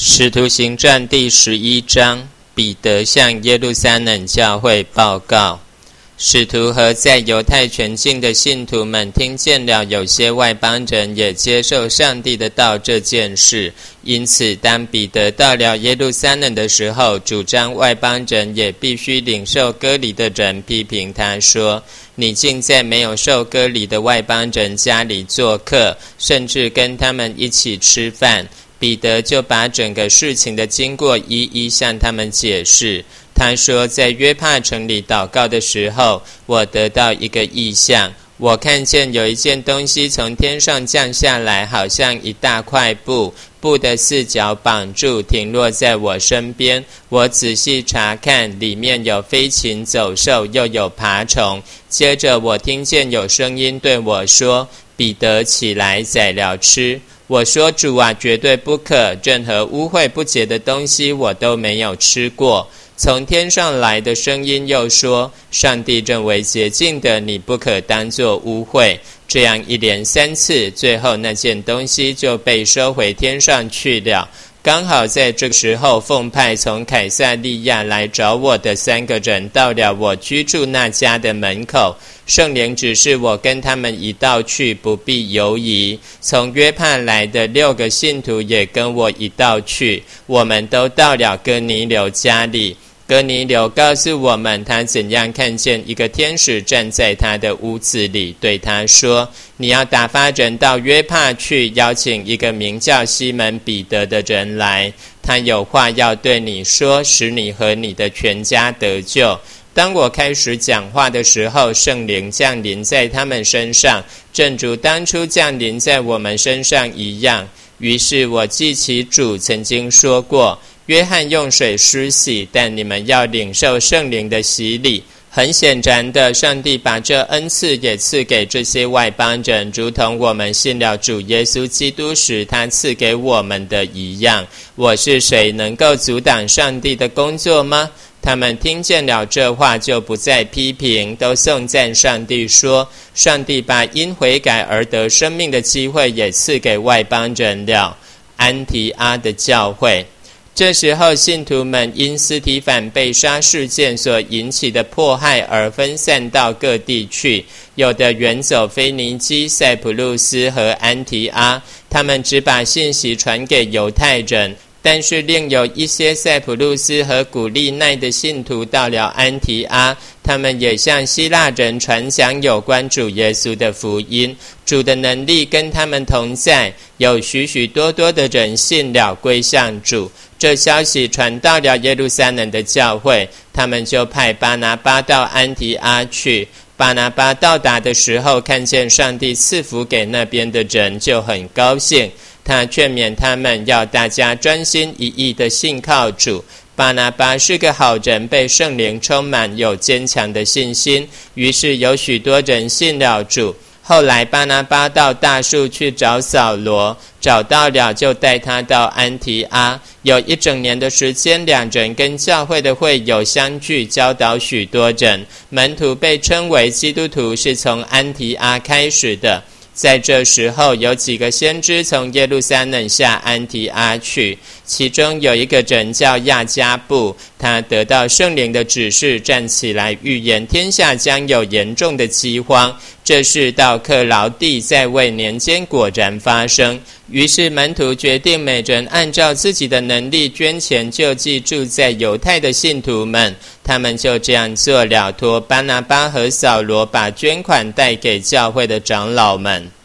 使徒行传第11章，彼得向耶路撒冷教会报告。使徒和在犹太全境的信徒们听见了有些外邦人也接受上帝的道这件事，因此当彼得到了耶路撒冷的时候，主张外邦人也必须领受割礼的人批评他说：你竟在没有受割礼的外邦人家里做客，甚至跟他们一起吃饭。彼得就把整个事情的经过一一向他们解释。他说，在约帕城里祷告的时候，我得到一个异象，我看见有一件东西从天上降下来，好像一大块布，布的四角绑住，停落在我身边。我仔细查看，里面有飞禽走兽，又有爬虫。接着我听见有声音对我说：彼得，起来，宰了吃。我说：主啊，绝对不可，任何污秽不洁的东西我都没有吃过。从天上来的声音又说：上帝认为洁净的，你不可当作污秽。这样一连3次，最后那件东西就被收回天上去了。刚好在这个时候，奉派从凯撒利亚来找我的3个人到了我居住那家的门口。圣灵指示我跟他们一道去，不必犹疑。从约帕来的6个信徒也跟我一道去，我们都到了哥尼流家里。哥尼流告诉我们，他怎样看见一个天使站在他的屋子里，对他说：你要打发人到约帕去，邀请一个名叫西门彼得的人来，他有话要对你说，使你和你的全家得救。当我开始讲话的时候，圣灵降临在他们身上，正如当初降临在我们身上一样。于是我记起主曾经说过，约翰用水施洗，但你们要领受圣灵的洗礼。很显然的，上帝把这恩赐也赐给这些外邦人，如同我们信了主耶稣基督时他赐给我们的一样。我是谁，能够阻挡上帝的工作吗？他们听见了这话，就不再批评，都颂赞上帝说：上帝把因悔改而得生命的机会也赐给外邦人了。安提阿的教会。这时候信徒们因司提反被杀事件所引起的迫害而分散到各地去，有的远走腓尼基、塞浦路斯和安提阿，他们只把信息传给犹太人。但是另有一些塞浦路斯和古利奈的信徒到了安提阿，他们也向希腊人传讲有关主耶稣的福音。主的能力跟他们同在，有许许多多的人信了，归向主。这消息传到了耶路撒冷的教会，他们就派巴拿巴到安提阿去。巴拿巴到达的时候，看见上帝赐福给那边的人，就很高兴。他劝勉他们要大家专心一意的信靠主。巴拿巴是个好人，被圣灵充满，有坚强的信心，于是有许多人信了主。后来巴拿巴到大树去找扫罗，找到了就带他到安提阿。有1整年的时间，2人跟教会的会友相聚，教导许多人。门徒被称为基督徒，是从安提阿开始的。在这时候，有几个先知从耶路撒冷下安提阿去，其中有一个人叫亚加布，他得到圣灵的指示，站起来预言天下将有严重的饥荒。这事到克劳地在位年间果然发生。于是门徒决定每人按照自己的能力捐钱救济住在犹太的信徒们。他们就这样做了，托巴拿巴和扫罗把捐款带给教会的长老们。